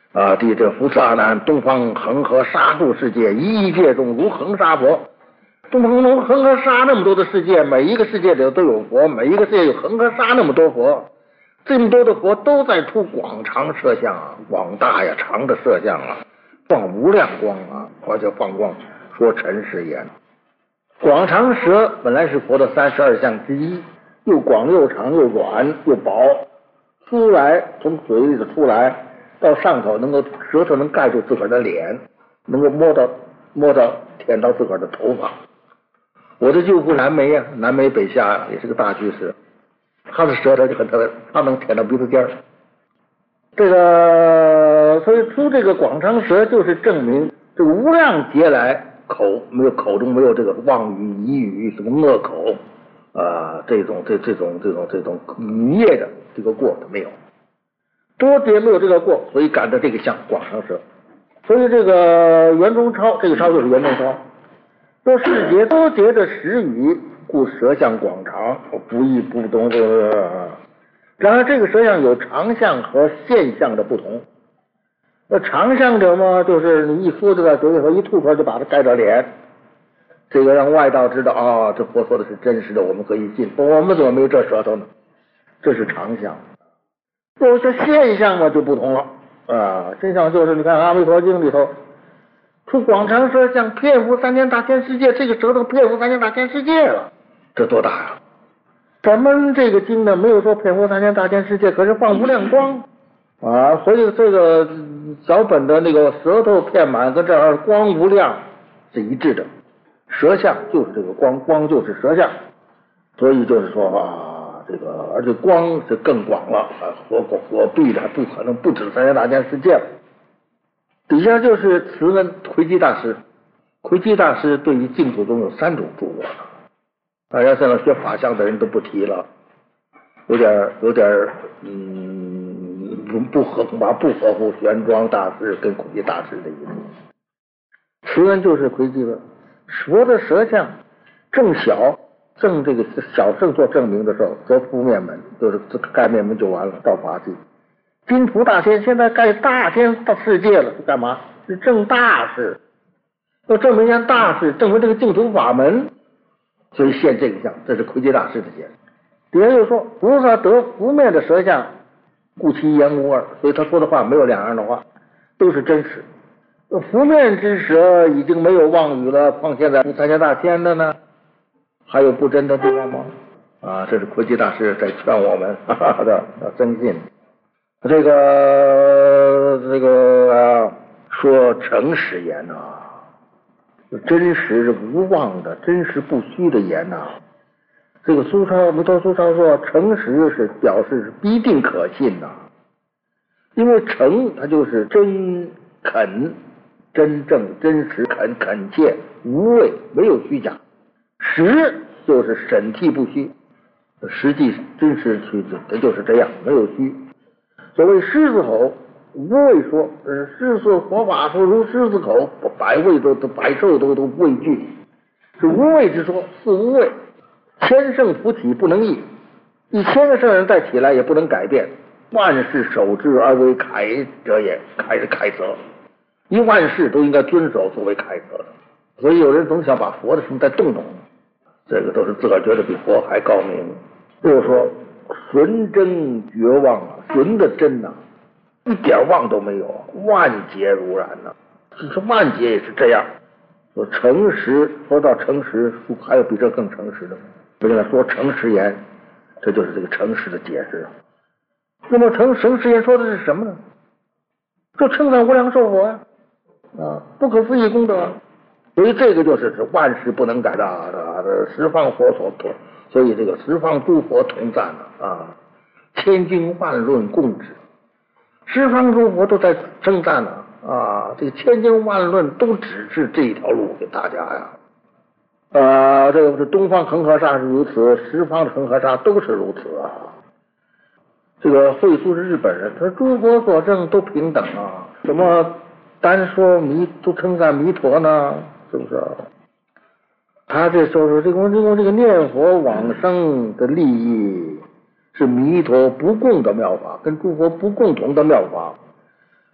地这福次阿难，东方恒河沙数世界，一亿界中如恒沙佛。东方中恒河沙那么多的世界，每一个世界里都有佛，每一个世界有恒河沙那么多佛，这么多的佛都在出广长摄像啊，广大呀长的摄像啊，放无量光啊，而且放光说尘世言。广长舌本来是佛的32相之一，又广又长又软又薄，出来从嘴里头出来到上头，能够舌头能盖住自个儿的脸，能够摸到舔到自个儿的头发。我的舅父南梅啊，南梅北下也是个大居士，他的舌头就很特别，他能舔到鼻子尖儿。这个所以出这个广长舌，就是证明这个无量劫来口中没有这个妄语、绮语、什么恶口这种语业的这个过没有，多劫没有这个过，所以感到这个像广长舌。所以这个圆中超，这个超就是圆中超。说世劫多劫的实语，故舌相广长，不异不同。然而这个舌相有长相和现象的不同。那长相者嘛，就是你一说就在嘴里头，一吐出来就把它盖着脸，这个让外道知道这佛说的是真实的，我们可以信。我们怎么没有这舌头呢？这是长相。有些现象嘛就不同了现象就是你看《阿弥陀经》里头出广长舌相，遍覆三千大千世界，这个舌头遍覆三千大千世界了，这多大呀！咱们这个经呢没有说遍覆三千大千世界，可是放无量光所以这个小本的那个舌头遍满跟这儿光无量是一致的，舌相就是这个光，光就是舌相，所以就是说这个而且光是更广了火壁的不可能不止三千大千世界了。底下就是慈恩魁基大师，魁基大师对于净土中有3种著作，大家现在学法相的人都不提了，有点不合乎玄奘大师跟魁基大师的意思。慈恩就是魁基的佛的舌相正小，正这个小圣做证明的时候，则敷面门，就是盖面门就完了，到法纪。金图大天现在盖大天到世界了，是干嘛？是正大事，要证明一件大事，证明这个净土法门，所以现这个相，这是魁基大师的现。底下又说菩萨得拂面的舌相，故其言无二，所以他说的话没有两样的话，都是真实。拂面之舌已经没有妄语了，况现在三千大千的呢，还有不真的地方吗？这是魁基大师在劝我们要增进。这个说诚实言真实无妄的，真实不虚的言这个弥陀苏超说诚实是表示是必定可信因为诚它就是真恳、真正、真实、恳切、无畏，没有虚假。实就是审剔不虚，实际真实它就是这样，没有虚。所谓狮子吼，无畏说，狮子佛法说如狮子口，百兽都畏惧，是无畏之说，是无畏。千圣菩提不能易，1000个圣人再起来也不能改变。万事守之而为楷者也，楷是楷则，一万事都应该遵守作为楷则的。所以有人总想把佛的什么再动，这个都是自个儿觉得比佛还高明。就是说纯真绝望纯的真一点妄都没有，万劫如然只是万劫也是这样。说诚实，说到诚实，还有比这更诚实的吗？为了说诚实言，这就是这个诚实的解释。那么诚实言说的是什么呢？就称赞无量寿佛不可思议功德。所以这个就是万事不能改的十方佛所同，所以这个十方诸佛同赞千经万论共指，十方诸佛都在称赞这个千经万论都指示这一条路给大家这个东方恒河沙是如此，十方的恒河沙都是如此这个慧苏是日本人，他说诸佛所证都平等怎么单说都称赞弥陀呢？是不是？他这说这个念佛往生的利益是弥陀不共的妙法，跟诸佛不共同的妙法。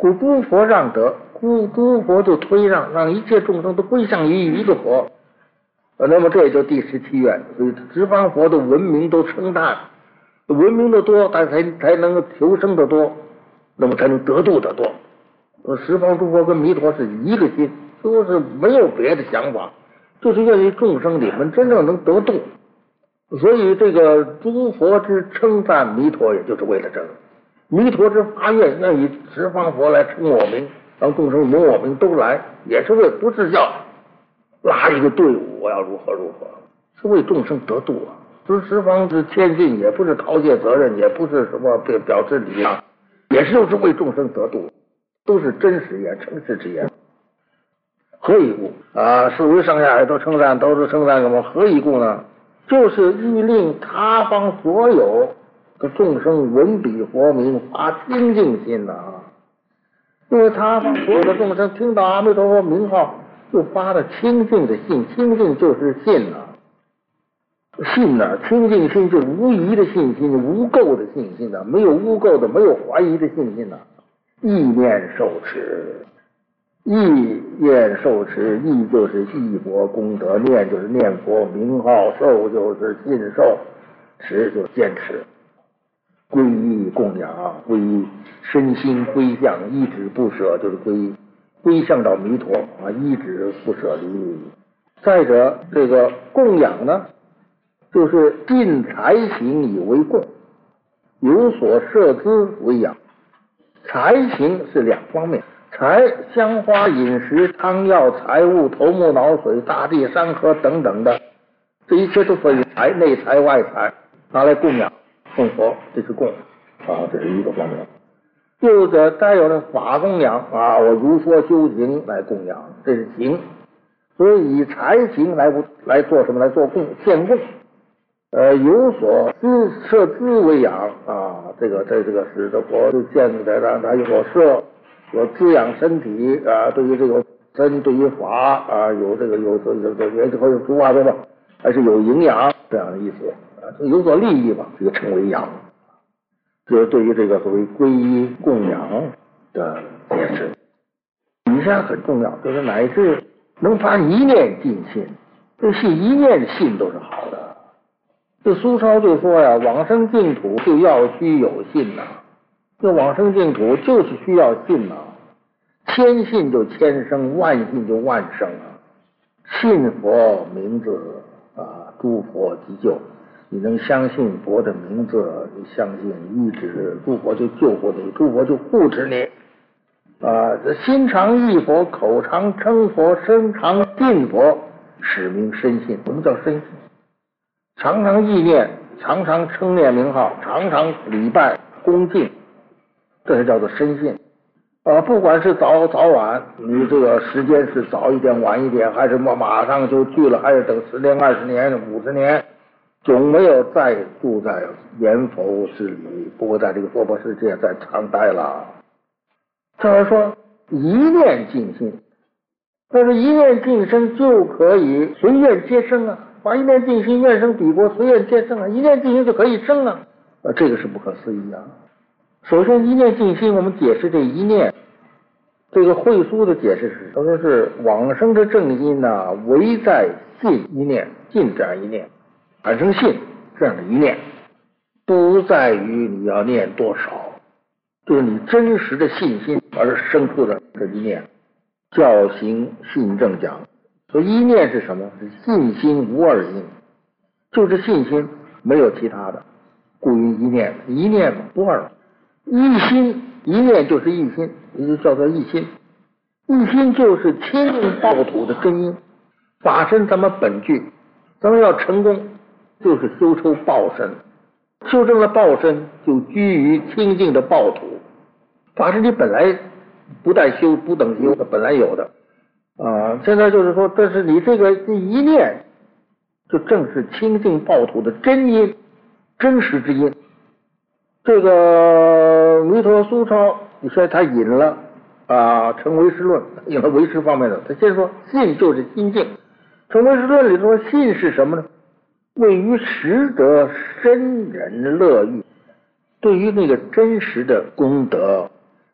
故诸佛让得，诸佛就推让一切众生都归向于一个佛。那么这也就第17愿。所以十方佛的文明都称赞，文明的多，但才能求生的多，那么才能得度的多。十方诸佛跟弥陀是一个心，就是没有别的想法，就是愿意众生里面真正能得度。所以这个诸佛之称赞弥陀，也就是为了这个。弥陀之发愿，愿以十方佛来称我名，让众生蒙我名都来，也是为，不是要拉一个队伍，我要如何，是为众生得度啊。就是十方之谦逊，也不是逃卸责任，也不是什么表示礼让，也是就是为众生得度，都是真实言，诚实之言。何以故啊？四维上下也都称赞，都是称赞什么？何以故呢？就是欲令他方所有的众生闻彼佛名，发清净心呐。因为他方所有的众生听到阿弥陀佛名号，就发了清净的信，清净就是信呐。信呐，清净心就是无疑的信心，无垢的信心呐，没有污垢的，没有怀疑的信心呐。意念受持，意念受持，意就是忆佛功德，念就是念佛名号，受就是信受，持就是坚持。皈依供养，皈依身心归向，一直不舍，就是归向到弥陀啊，一直不舍离。再者，这个供养呢，就是尽财行以为供，有所摄资为养。财行是两方面，财香花饮食汤药财物头目脑髓大地山河等等的，这一切都属于财，内财外财，拿来供养供佛，这是供啊，这是一个方面。又者再有呢法供养啊，我如说修行来供养，这是行。所以以财行来做什么？来做供，献供。有所摄资为养啊，这个使得佛就现在让他有所摄，有滋养身体啊，对于这个身，对于法啊，有这个有诸法对吧？还是有营养这样的意思啊，有所利益吧，这个称为养。这是对于这个所谓皈依供养的解释。以下很重要，就是乃至能发一念尽信，这信一念信都是好的。这苏超就说呀，往生净土就要须有信呐，这往生净土就是需要信呐，千信就千生，万信就万生啊。信佛名字啊，诸佛即救。你能相信佛的名字，你相信一直诸佛就救活你，诸佛就护持你啊。这心常忆佛，口常称佛，身常信佛，使名深信。什么叫深信？常常意念，常常称念名号，常常礼拜恭敬，这是叫做深信。不管是早晚，你这个时间是早一点晚一点，还是马上就去了，还是等10年20年50年，总没有再住在阎浮之里，不会在这个娑婆世界再常待了。这是说一念尽心，但是一念尽生就可以随愿皆生啊。把一念尽心，愿生彼国，随愿皆生啊！一念尽心就可以生啊！这个是不可思议啊！首先，一念尽心，我们解释这一念，这个慧疏的解释是，他说是往生的正因呐，唯在信一念，信这样一念，产生信这样的一念，不在于你要念多少，就是你真实的信心而生出的这一念。教行信正讲。所以一念是什么？是信心无二因，就是信心，没有其他的，故于一念，一念不二，一心一念就是一心，也就叫做一心。一心就是清净报土的真因，法身咱们本具，咱们要成功，就是修出报身，修正了报身，就居于清净的报土。法身你本来不带修，不等修的，本来有的。现在就是说，这是你这一念，就正是清净报土的真因，真实之因。这个弥陀苏超，你说他引了成唯识论，引了唯识方面的。他先说信就是心境，从唯识论里说信是什么呢？位于实得真人乐欲，对于那个真实的功德，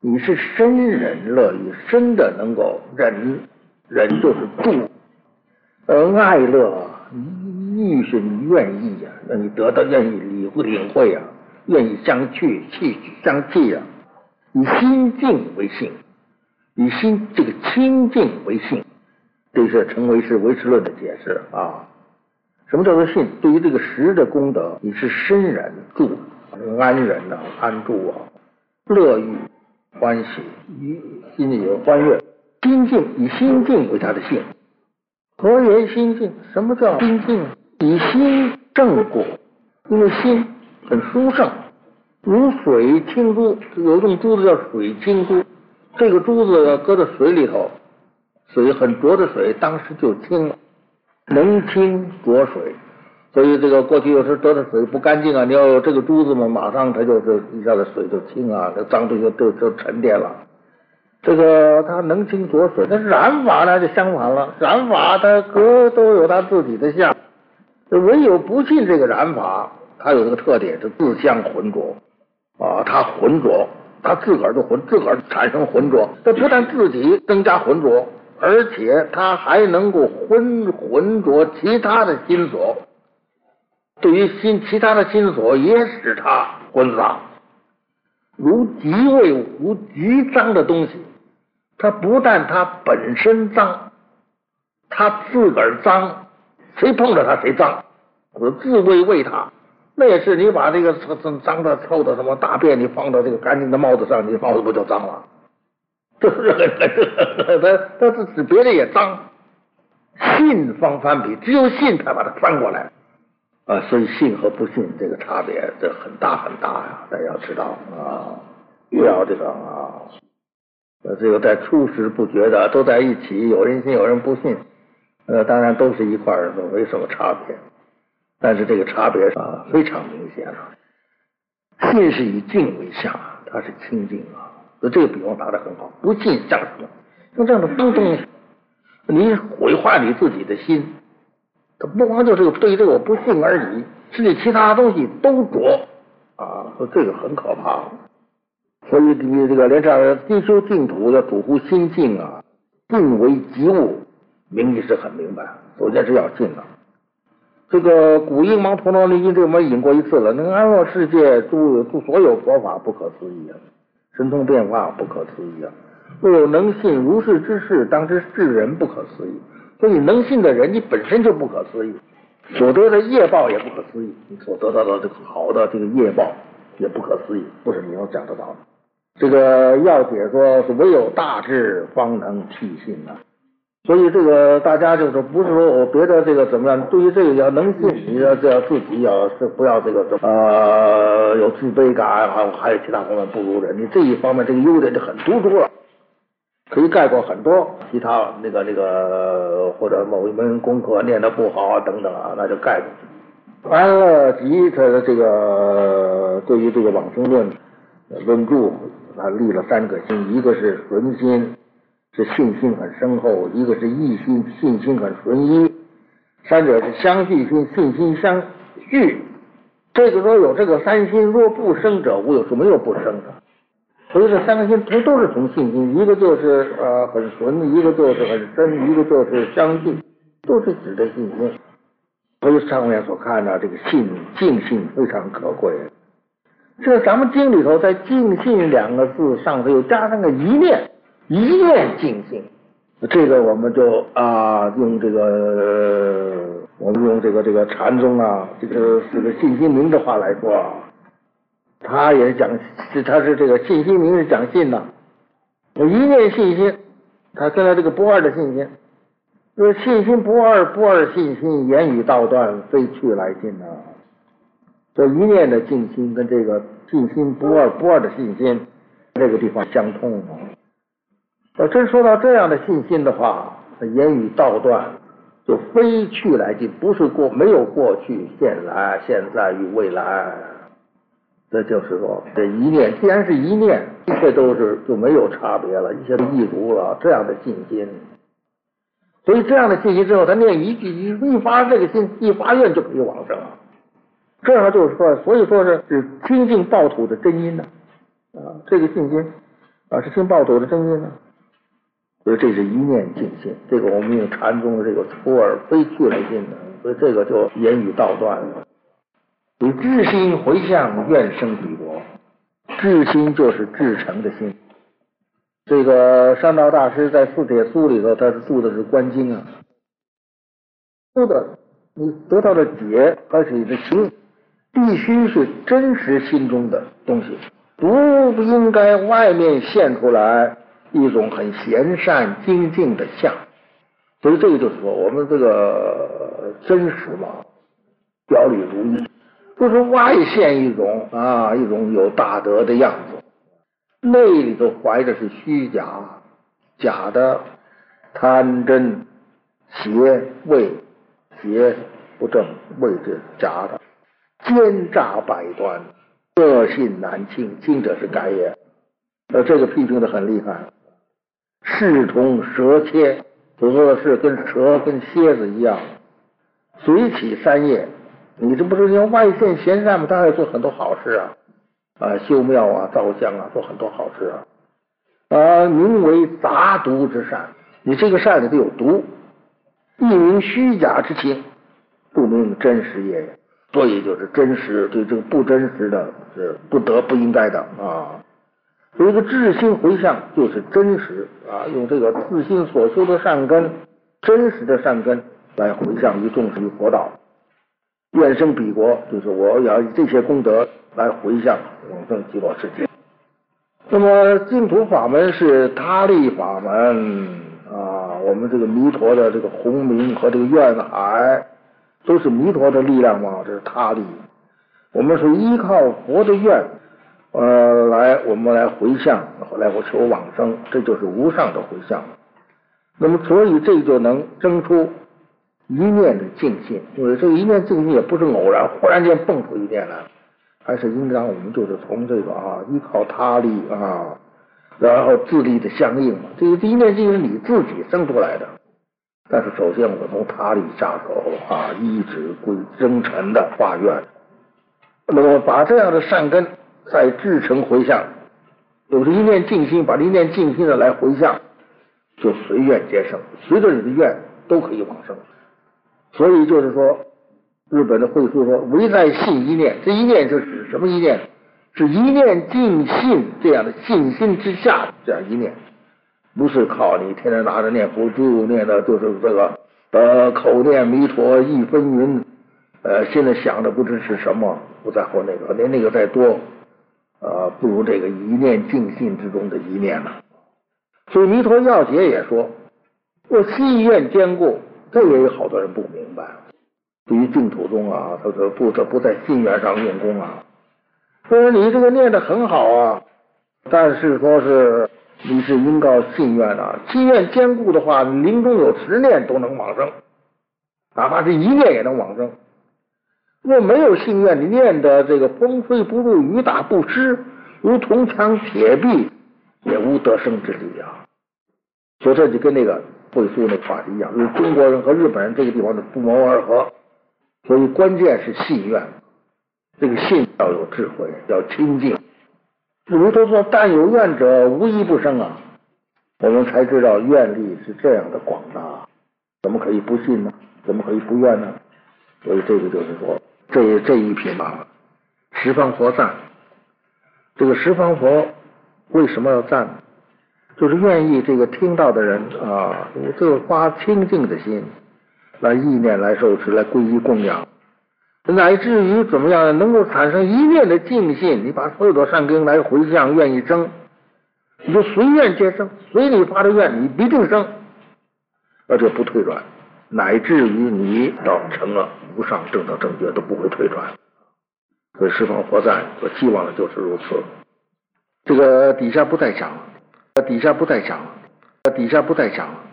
你是深忍乐于深的能够忍，忍就是住，爱乐欲是你愿意呀，那你得到愿意领会啊，愿意相去相契啊，以心静为性，以心这个清净为性，这是成为是唯识论的解释啊。什么叫做信？对于这个识的功德，你是深忍住，安忍啊，安住啊，乐欲欢喜，心里有欢悦，心静以心静为他的性。何言心静？什么叫心静？以心正果，因为心很殊胜，如水清珠，有一种珠子叫水清珠，这个珠子要搁在水里头，水很浊的水，当时就清了，能清浊水。所以这个过去有时得的水不干净啊，你要有这个珠子嘛，马上它就是一下子水就清啊，那脏东西就沉淀了。这个它能清浊水，但是染法呢就相反了，染法它都有它自己的相，唯有不信这个染法，它有这个特点是自相浑浊啊，它浑浊，它自个儿就自个儿产生浑浊，它不但自己增加浑浊，而且它还能够浑浊其他的心所。对于其他的心所也使它混杂，如极味如极脏的东西，它不但它本身脏，它自个儿脏，谁碰着它谁脏，自卫它。那也是你把这个脏的臭的什么大便，你放到这个干净的帽子上，你帽子不就脏了？这是它是别的也脏，信方翻笔，只有信才把它翻过来。所以信和不信这个差别这很大很大呀，大家要知道啊，不要这个啊，这个在初时不觉的都在一起，有人信有人不信，当然都是一块儿，没什么差别，但是这个差别非常明显了。信是以静为相，它是清净啊，所以这个比方打得很好。不信像什么？像这样的脏东西，你毁坏你自己的心。不光就这个对这个我不信而已，是你其他东西都浊啊，说这个很可怕。所以你这个连这精修净土要主乎心静啊，静为极物，名义是很明白。首先是要静啊。这个古印芒陀罗尼经这我们引过一次了，能安乐世界诸所有佛法不可思议啊，神通变化不可思议啊，若有能信如是之事，当知世人不可思议。所以能信的人，你本身就不可思议，所得的业报也不可思议，你所得到的这个好的这个业报也不可思议，不是你要讲得到的。这个要解说是唯有大智方能辟信啊。所以这个大家就是不是说我别的这个怎么样，对于这个要能信，你要自己要是不要这个有自卑感，还有其他方面不如人，你这一方面这个优点就很突出了。可以概括很多其他那个或者某一门功课念得不好啊等等啊，那就概括。安乐集他的这个对于这个往生论论著，他立了3个心，一个是纯心，是信心很深厚；一个是义心，信心很纯一；三者是相续心，信心相续。这个说有这个3心，若不生者无有，说没有不生的。所以这3个心都是从信心，一个就是很纯，一个就是很深，一个就是相信，都是指的信心。所以上面所看的这个信净信非常可贵。这咱们经里头在净信2个字上头又加上个一念净信，这个我们就用这个我们用这个禅宗这个4个信心明的话来说他也讲，他是这个信心明是讲信呐，有一念信心，他现在这个不二的信心，这信心不二，不二信心，言语道断，非去来尽呐。这一念的净心跟这个信心不二的信心，这个地方相通啊。真说到这样的信心的话，言语道断，就非去来尽，不是没有过去、现在与未来。这就是说，这一念既然是一念，一切都是就没有差别了，一切都一如了。这样的信心，所以这样的信心之后，他念一句一发这个心，一发愿就可以往生了。这样就是说，所以说是清净报土的真因呢。这个信心， 是听暴走的声音呢。所以这是一念净心，这个我们用禅宗的这个出而非去来信的，所以这个就言语道断了。以至心回向，愿生彼国。至心就是至诚的心。这个山道大师在四帖书里头，他是注的是观经啊，说的你得到的解，而且你的情必须是真实心中的东西，不应该外面现出来一种很闲善精进的相。所以这个就是说，我们这个真实嘛，表里如一，不是外现一种有大德的样子，内里头怀着是虚假，假的贪嗔邪伪，邪不正，伪是假的，奸诈百端，恶信难清，清者是改也。这个批评的很厉害，视同蛇蝎，所说的是跟蛇跟蝎子一样，随起三业。你这不是要外现贤善吗？他还做很多好事修庙啊，造像啊，做很多好事名为杂毒之善。你这个善里头有毒，一名虚假之情，不明真实也。所以就是真实对这个不真实的是不得不应该的有一个至心回向，就是真实用这个自心所修的善根，真实的善根来回向于众生于佛道。愿生彼国，就是我要以这些功德来回向永生极乐世界。那么净土法门是他力法门我们这个弥陀的这个宏名和这个愿海都是弥陀的力量嘛，这是他力。我们是依靠佛的愿我们来回向，来求往生，这就是无上的回向。那么所以这就能生出一念的净信，因为这个一念净信也不是偶然忽然间蹦出一念来，还是应当我们就是从这个依靠他力然后自力的相应嘛。这个一念净是你自己生出来的，但是首先我们从他力下手依止归真诚的发愿。那么把这样的善根再至诚回向，有这一念净心，把这一念净心的来回向，就随愿皆生，随着你的愿都可以往生。所以就是说，日本的会书说唯在信一念，这一念是指什么一念？是一念净信这样的信心之下这样一念，不是靠你天天拿着念佛珠念的就是这个口念弥陀一分云现在想的不知是什么，不在乎那个，连那个再多不如这个一念净信之中的一念了。所以弥陀要解也说，我信愿坚固，这也有好多人不明白。对于净土宗他说不在信愿上用功说你这个念的很好但是说是你是应告信愿信愿坚固的话，你临终有10念都能往生，哪怕是一念也能往生。若没有信愿，你念的这个风吹不入，雨打不湿，如铜墙铁壁，也无得生之理所以这就跟那个会书那个话题一样，就是中国人和日本人这个地方的不谋而合。所以关键是信愿，这个信要有智慧，要清净。如都说但有愿者无一不生我们才知道愿力是这样的广大，怎么可以不信呢？怎么可以不愿呢？所以这个就是说这一品十方佛赞。这个十方佛为什么要赞？就是愿意这个听到的人这个发清净的心来意念来受持来皈依供养，乃至于怎么样能够产生一念的净信，你把所有的善根来回向愿意生，你就随愿皆生，随你发的愿你必定生，而且不退转，乃至于你到成了无上正等正觉都不会退转。所以十方佛赞所希望的就是如此。这个底下不再讲了，底下不再讲了。